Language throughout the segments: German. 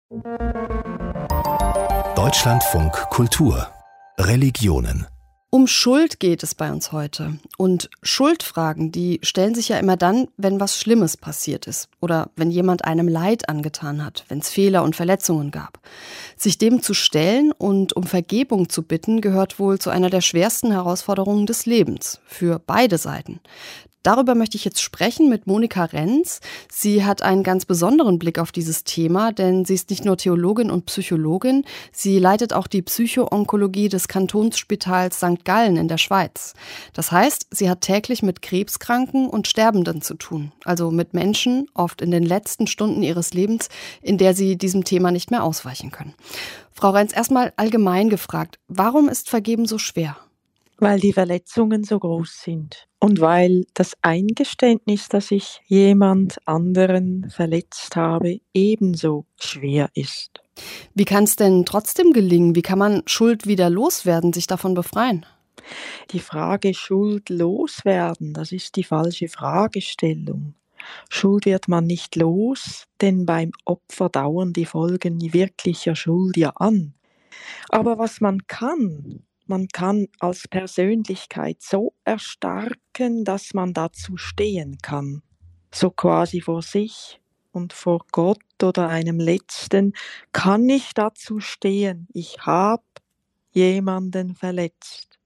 Deutschlandfunk Kultur Religionen. Um Schuld geht es bei uns heute. Und Schuldfragen, die stellen sich ja immer dann, wenn was Schlimmes passiert ist oder wenn jemand einem Leid angetan hat, wenn es Fehler und Verletzungen gab. Sich dem zu stellen und um Vergebung zu bitten, gehört wohl zu einer der schwersten Herausforderungen des Lebens, für beide Seiten. Darüber möchte ich jetzt sprechen mit Monika Renz. Sie hat einen ganz besonderen Blick auf dieses Thema, denn sie ist nicht nur Theologin und Psychologin, sie leitet auch die Psychoonkologie des Kantonsspitals St. Gallen in der Schweiz. Das heißt, sie hat täglich mit Krebskranken und Sterbenden zu tun, also mit Menschen, oft in den letzten Stunden ihres Lebens, in der sie diesem Thema nicht mehr ausweichen können. Frau Renz, erstmal allgemein gefragt, warum ist Vergeben so schwer? Weil die Verletzungen so groß sind und weil das Eingeständnis, dass ich jemand anderen verletzt habe, ebenso schwer ist. Wie kann es denn trotzdem gelingen? Wie kann man Schuld wieder loswerden, sich davon befreien? Die Frage Schuld loswerden, das ist die falsche Fragestellung. Schuld wird man nicht los, denn beim Opfer dauern die Folgen wirklicher Schuld ja an. Aber was man kann als Persönlichkeit so erstarken, dass man dazu stehen kann. So quasi vor sich und vor Gott oder einem Letzten kann ich dazu stehen. Ich habe jemanden verletzt.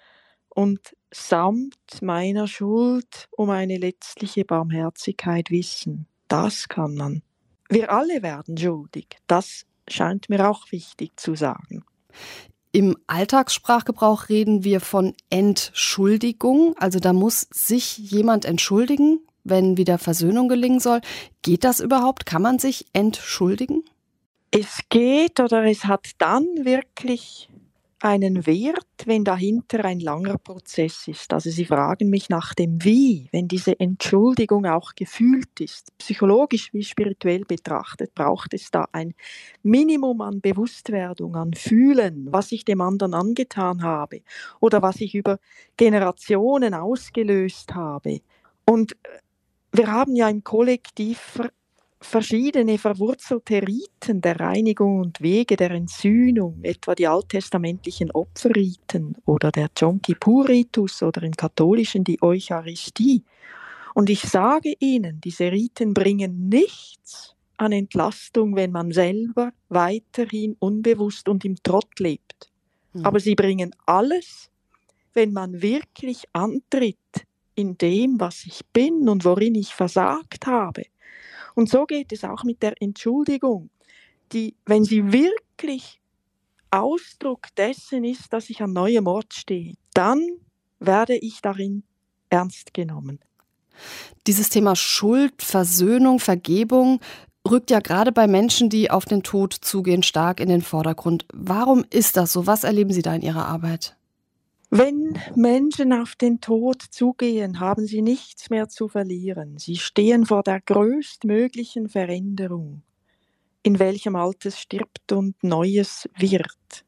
Und samt meiner Schuld um eine letztliche Barmherzigkeit wissen. Das kann man. Wir alle werden schuldig. Das scheint mir auch wichtig zu sagen. Im Alltagssprachgebrauch reden wir von Entschuldigung. Also da muss sich jemand entschuldigen, wenn wieder Versöhnung gelingen soll. Geht das überhaupt? Kann man sich entschuldigen? Es geht oder es hat dann wirklich einen Wert, wenn dahinter ein langer Prozess ist. Also Sie fragen mich nach dem Wie, wenn diese Entschuldigung auch gefühlt ist. Psychologisch wie spirituell betrachtet braucht es da ein Minimum an Bewusstwerdung, an Fühlen, was ich dem anderen angetan habe oder was ich über Generationen ausgelöst habe. Und wir haben ja im Kollektiv verschiedene verwurzelte Riten der Reinigung und Wege der Entsühnung, etwa die alttestamentlichen Opferriten oder der Yom Kippur-Ritus oder im katholischen die Eucharistie. Und ich sage Ihnen, diese Riten bringen nichts an Entlastung, wenn man selber weiterhin unbewusst und im Trott lebt. Aber sie bringen alles, wenn man wirklich antritt in dem, was ich bin und worin ich versagt habe. Und so geht es auch mit der Entschuldigung, die, wenn sie wirklich Ausdruck dessen ist, dass ich an neuem Ort stehe, dann werde ich darin ernst genommen. Dieses Thema Schuld, Versöhnung, Vergebung rückt ja gerade bei Menschen, die auf den Tod zugehen, stark in den Vordergrund. Warum ist das so? Was erleben Sie da in Ihrer Arbeit? Wenn Menschen auf den Tod zugehen, haben sie nichts mehr zu verlieren. Sie stehen vor der größtmöglichen Veränderung, in welchem Altes stirbt und Neues wird.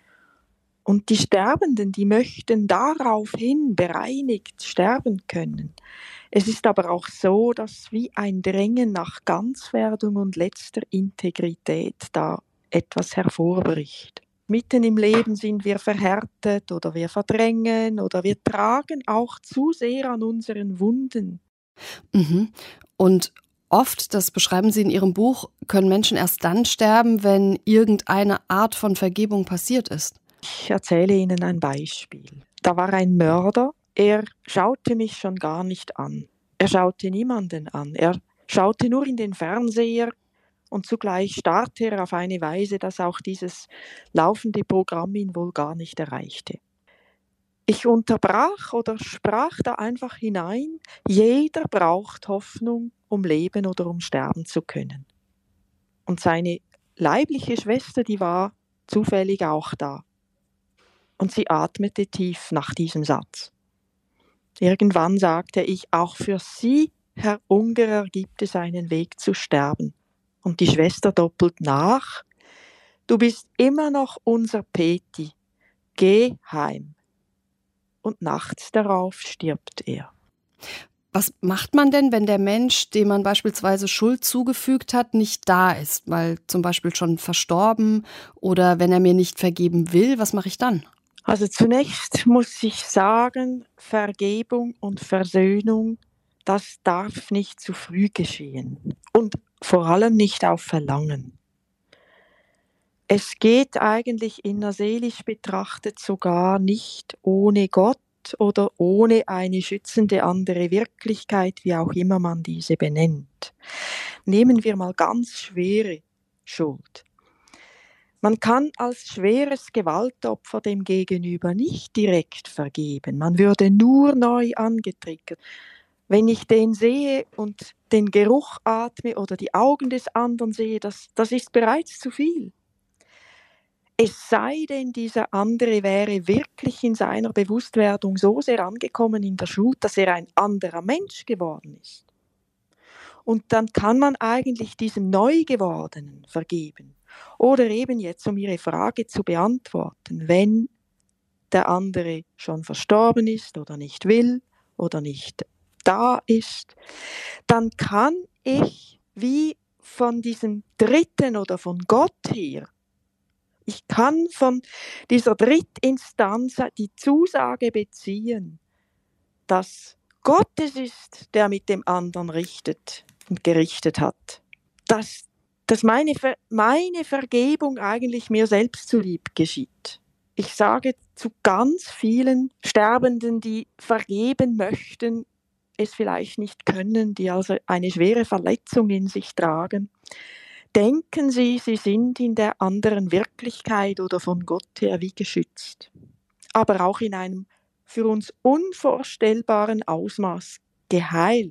Und die Sterbenden, die möchten daraufhin bereinigt sterben können. Es ist aber auch so, dass wie ein Drängen nach Ganzwerdung und letzter Integrität da etwas hervorbricht. Mitten im Leben sind wir verhärtet oder wir verdrängen oder wir tragen auch zu sehr an unseren Wunden. Und oft, das beschreiben Sie in Ihrem Buch, können Menschen erst dann sterben, wenn irgendeine Art von Vergebung passiert ist. Ich erzähle Ihnen ein Beispiel. Da war ein Mörder, er schaute mich schon gar nicht an. Er schaute niemanden an. Er schaute nur in den Fernseher und zugleich starrte er auf eine Weise, dass auch dieses laufende Programm ihn wohl gar nicht erreichte. Ich unterbrach oder sprach da einfach hinein, jeder braucht Hoffnung, um leben oder um sterben zu können. Und seine leibliche Schwester, die war zufällig auch da. Und sie atmete tief nach diesem Satz. Irgendwann sagte ich, auch für Sie, Herr Ungerer, gibt es einen Weg zu sterben. Und die Schwester doppelt nach. Du bist immer noch unser Peti. Geh heim. Und nachts darauf stirbt er. Was macht man denn, wenn der Mensch, dem man beispielsweise Schuld zugefügt hat, nicht da ist, weil zum Beispiel schon verstorben oder wenn er mir nicht vergeben will, was mache ich dann? Also zunächst muss ich sagen, Vergebung und Versöhnung, das darf nicht zu früh geschehen und vor allem nicht auf Verlangen. Es geht eigentlich innerseelisch betrachtet sogar nicht ohne Gott oder ohne eine schützende andere Wirklichkeit, wie auch immer man diese benennt. Nehmen wir mal ganz schwere Schuld. Man kann als schweres Gewaltopfer dem Gegenüber nicht direkt vergeben. Man würde nur neu angetriggert. Wenn ich den sehe und den Geruch atme oder die Augen des anderen sehe, das ist bereits zu viel. Es sei denn, dieser andere wäre wirklich in seiner Bewusstwerdung so sehr angekommen in der Schuld, dass er ein anderer Mensch geworden ist. Und dann kann man eigentlich diesem Neugewordenen vergeben. Oder eben jetzt, um Ihre Frage zu beantworten, wenn der andere schon verstorben ist oder nicht will oder nicht da ist, dann kann ich wie von diesem Dritten oder von Gott her, ich kann von dieser Drittinstanz die Zusage beziehen, dass Gott es ist, der mit dem anderen richtet und gerichtet hat. Dass meine Vergebung eigentlich mir selbst zulieb geschieht. Ich sage zu ganz vielen Sterbenden, die vergeben möchten, es vielleicht nicht können, die also eine schwere Verletzung in sich tragen. Denken Sie, Sie sind in der anderen Wirklichkeit oder von Gott her wie geschützt, aber auch in einem für uns unvorstellbaren Ausmaß geheilt.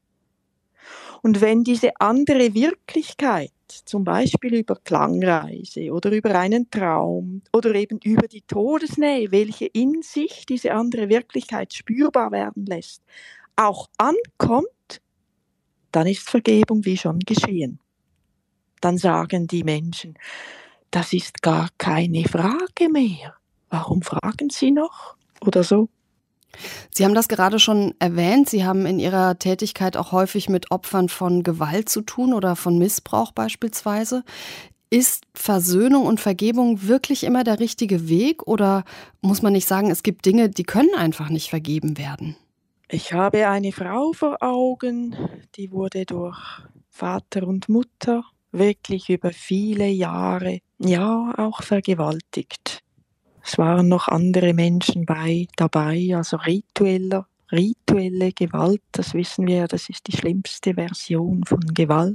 Und wenn diese andere Wirklichkeit, zum Beispiel über Klangreise oder über einen Traum oder eben über die Todesnähe, welche in sich diese andere Wirklichkeit spürbar werden lässt, auch ankommt, dann ist Vergebung wie schon geschehen. Dann sagen die Menschen, das ist gar keine Frage mehr. Warum fragen Sie noch? Oder so. Sie haben das gerade schon erwähnt. Sie haben in Ihrer Tätigkeit auch häufig mit Opfern von Gewalt zu tun oder von Missbrauch beispielsweise. Ist Versöhnung und Vergebung wirklich immer der richtige Weg oder muss man nicht sagen, es gibt Dinge, die können einfach nicht vergeben werden? Ich habe eine Frau vor Augen, die wurde durch Vater und Mutter wirklich über viele Jahre, ja, auch vergewaltigt. Es waren noch andere Menschen dabei, also rituelle Gewalt, das wissen wir, das ist die schlimmste Version von Gewalt.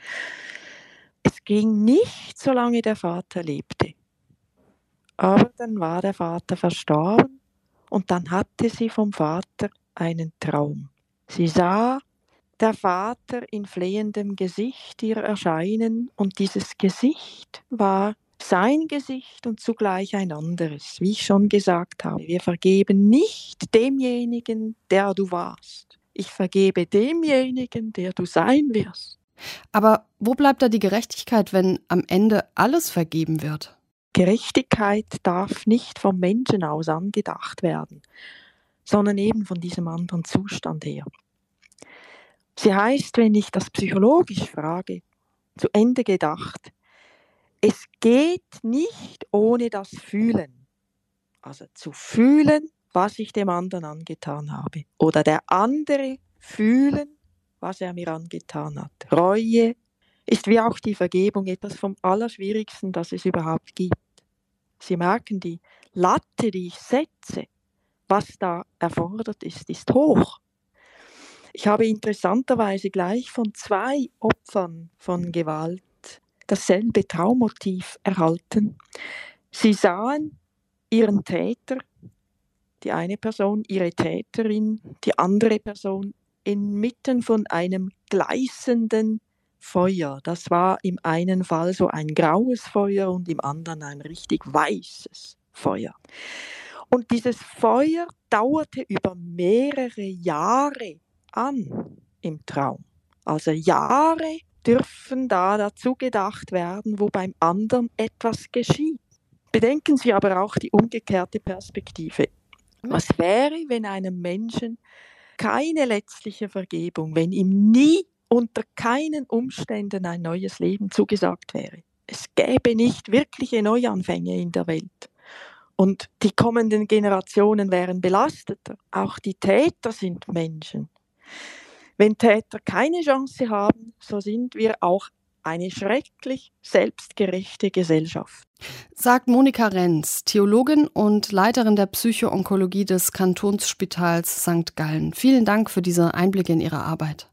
Es ging nicht, solange der Vater lebte. Aber dann war der Vater verstorben und dann hatte sie vom Vater einen Traum. Sie sah der Vater in flehendem Gesicht ihr erscheinen und dieses Gesicht war sein Gesicht und zugleich ein anderes. Wie ich schon gesagt habe, wir vergeben nicht demjenigen, der du warst. Ich vergebe demjenigen, der du sein wirst. Aber wo bleibt da die Gerechtigkeit, wenn am Ende alles vergeben wird? Gerechtigkeit darf nicht vom Menschen aus angedacht werden, sondern eben von diesem anderen Zustand her. Sie heißt, wenn ich das psychologisch frage, zu Ende gedacht, es geht nicht ohne das Fühlen. Also zu fühlen, was ich dem anderen angetan habe. Oder der andere fühlen, was er mir angetan hat. Reue ist wie auch die Vergebung etwas vom Allerschwierigsten, das es überhaupt gibt. Sie merken, die Latte, die ich setze, was da erfordert ist hoch. Ich habe interessanterweise gleich von 2 Opfern von Gewalt dasselbe Traummotiv erhalten. Sie sahen ihren Täter, die eine Person, ihre Täterin, die andere Person inmitten von einem gleißenden Feuer. Das war im einen Fall so ein graues Feuer und im anderen ein richtig weißes Feuer. Und dieses Feuer dauerte über mehrere Jahre an im Traum. Also Jahre dürfen da dazu gedacht werden, wo beim anderen etwas geschieht. Bedenken Sie aber auch die umgekehrte Perspektive. Was wäre, wenn einem Menschen keine letztliche Vergebung, wenn ihm nie unter keinen Umständen ein neues Leben zugesagt wäre. Es gäbe nicht wirkliche Neuanfänge in der Welt. Und die kommenden Generationen wären belasteter. Auch die Täter sind Menschen. Wenn Täter keine Chance haben, so sind wir auch eine schrecklich selbstgerechte Gesellschaft. Sagt Monika Renz, Theologin und Leiterin der Psycho-Onkologie des Kantonsspitals St. Gallen. Vielen Dank für diese Einblicke in Ihre Arbeit.